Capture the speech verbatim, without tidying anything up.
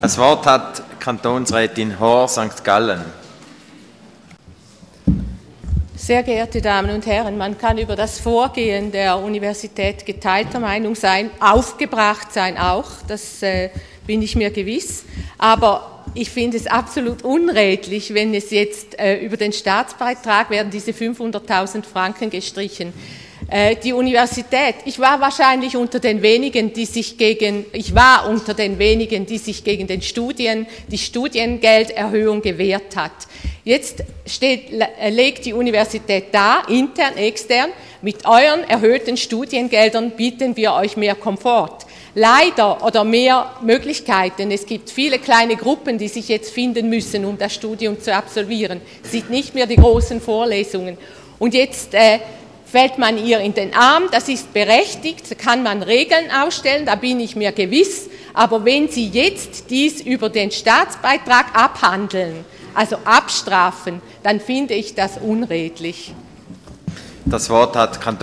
Das Wort hat Kantonsrätin Hohr, Sankt Gallen. Sehr geehrte Damen und Herren, man kann über das Vorgehen der Universität geteilter Meinung sein, aufgebracht sein auch, das äh, bin ich mir gewiss. Aber ich finde es absolut unredlich, wenn es jetzt äh, über den Staatsbeitrag werden diese fünfhunderttausend Franken gestrichen. Äh, die Universität, ich war wahrscheinlich unter den wenigen, die sich gegen, ich war unter den wenigen, die sich gegen den Studien, die Studiengelderhöhung gewehrt hat. Jetzt steht, legt die Universität da, intern, extern, mit euren erhöhten Studiengeldern bieten wir euch mehr Komfort. Leider oder mehr Möglichkeiten. Es gibt viele kleine Gruppen, die sich jetzt finden müssen, um das Studium zu absolvieren. Es sind nicht mehr die großen Vorlesungen. Und jetzt äh, fällt man ihr in den Arm, das ist berechtigt, da kann man Regeln aufstellen, da bin ich mir gewiss. Aber wenn Sie jetzt dies über den Staatsbeitrag abhandeln, also abstrafen, dann finde ich das unredlich. Das Wort hat Kanton